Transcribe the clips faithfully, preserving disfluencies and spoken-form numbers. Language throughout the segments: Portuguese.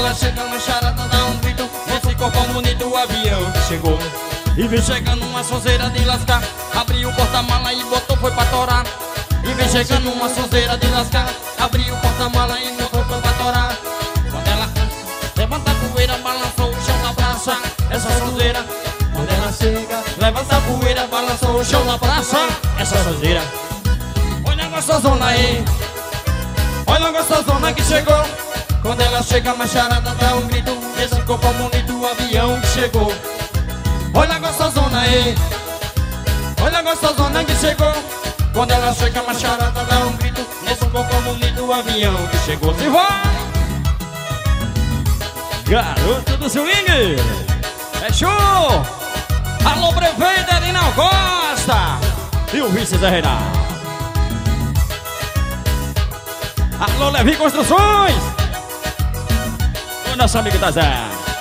ela chega na charada, dá um grito. Nesse corpão bonito, o avião que chegou. E vem chegando uma sonzeira de lascar. Abriu o porta-mala e botou, foi pra torar. E vem chegando uma sonzeira de lascar. Abriu o porta-mala e botou, foi pra torar. Quando ela levanta a poeira, balançou o chão da praça. Essa sonzeira, quando ela chega, levanta a poeira, balançou o chão da praça. Essa sonzeira, olha a gostosona aí, olha a gostosona que chegou. Quando ela chega, a macharada dá um grito. Esse corpo bonito, o avião que chegou. Olha a gostosona aí, olha a gostosona que chegou. Quando ela chega, a macharada dá um grito. Nesse corpo bonito, o avião que chegou. Se vai! Garoto do swing, é show! Alô, prefeito Edinal Costa e o vice Zé Reinaldo. Alô, Levi Construções, o nosso amigo da Zé.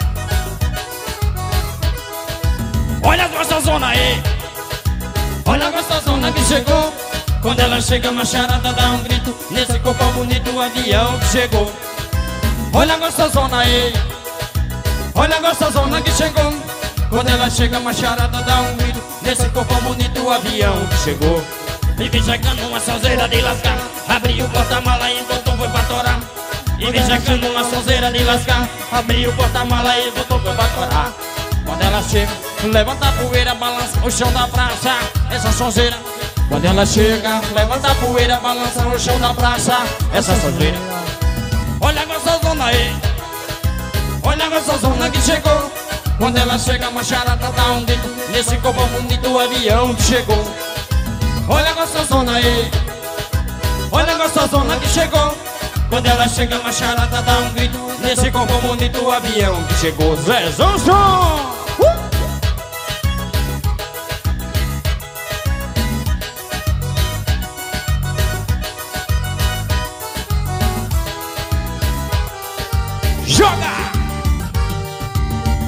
Olha a gostosona aí, olha a gostosona que chegou. Quando ela chega, a macharada dá um grito. Nesse corpo bonito, o avião que chegou. Olha a gostosona aí, olha a gostosona que chegou. Quando ela chega, a macharada dá um grito. Nesse corpo bonito, o avião que chegou. E vem chegando uma sonzeira de lascar. Abriu o porta-mala e botou, foi pra torar. E vem chegando uma sonzeira de lascar. Abriu o porta-mala e botou, foi pra torar. Quando ela chega, levanta a poeira, balança o chão da praça. Essa sonzeira, quando ela chega, levanta a poeira, balança o chão da praça. Essa sonzeira, olha a gostosona aí, olha a gostosona que chegou. Quando ela chega, a macharada dá um grito. Nesse corpo bonito, o avião que chegou. Olha a gostosona aí, olha a gostosona que chegou. Quando ela chega, a macharada dá um grito. Nesse corpo bonito, o avião que chegou. Zezão Som!